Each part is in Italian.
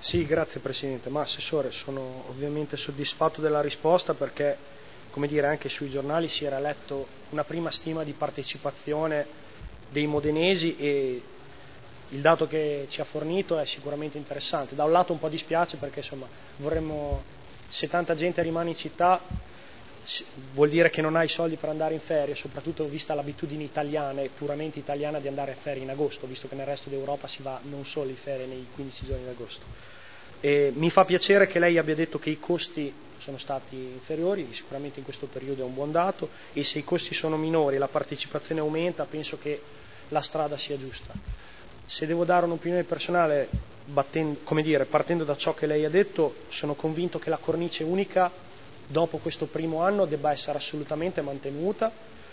Sì, grazie Presidente. Ma Assessore, sono ovviamente soddisfatto della risposta perché, come dire, anche sui giornali si era letto una prima stima di partecipazione dei modenesi e il dato che ci ha fornito è sicuramente interessante. Da un lato un po' dispiace perché insomma vorremmo, se tanta gente rimane in città vuol dire che non ha i soldi per andare in ferie, soprattutto vista l'abitudine italiana e puramente italiana di andare a ferie in agosto, visto che nel resto d'Europa si va non solo in ferie nei 15 giorni di agosto. E mi fa piacere che lei abbia detto che i costi sono stati inferiori, sicuramente in questo periodo è un buon dato, e se i costi sono minori e la partecipazione aumenta penso che la strada sia giusta. Se devo dare un'opinione personale, partendo da ciò che lei ha detto, sono convinto che la cornice unica dopo questo primo anno debba essere assolutamente mantenuta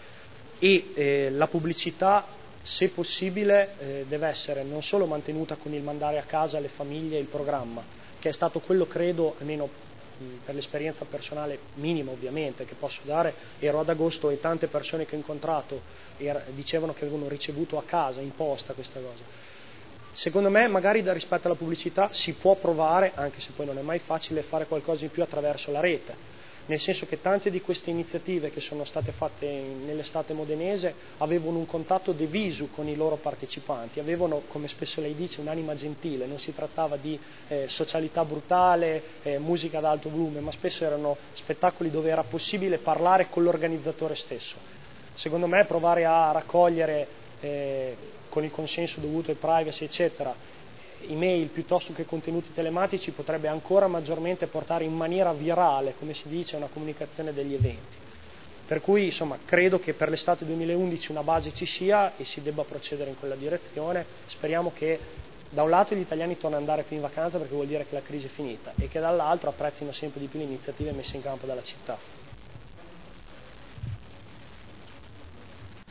e la pubblicità, se possibile, deve essere non solo mantenuta con il mandare a casa alle famiglie il programma, che è stato quello, credo, almeno per l'esperienza personale minima ovviamente che posso dare, ero ad agosto e tante persone che ho incontrato dicevano che avevano ricevuto a casa in posta questa cosa. Secondo me magari rispetto alla pubblicità si può provare, anche se poi non è mai facile, fare qualcosa in più attraverso la rete, nel senso che tante di queste iniziative che sono state fatte nell'estate modenese avevano un contatto de visu con i loro partecipanti, avevano, come spesso lei dice, un'anima gentile, non si trattava di socialità brutale, musica ad alto volume, ma spesso erano spettacoli dove era possibile parlare con l'organizzatore stesso. Secondo me provare a raccogliere con il consenso dovuto ai privacy eccetera email piuttosto che contenuti telematici potrebbe ancora maggiormente portare in maniera virale, come si dice, una comunicazione degli eventi. Per cui insomma credo che per l'estate 2011 una base ci sia e si debba procedere in quella direzione. Speriamo che da un lato gli italiani tornino ad andare più in vacanza perché vuol dire che la crisi è finita e che dall'altro apprezzino sempre di più le iniziative messe in campo dalla città.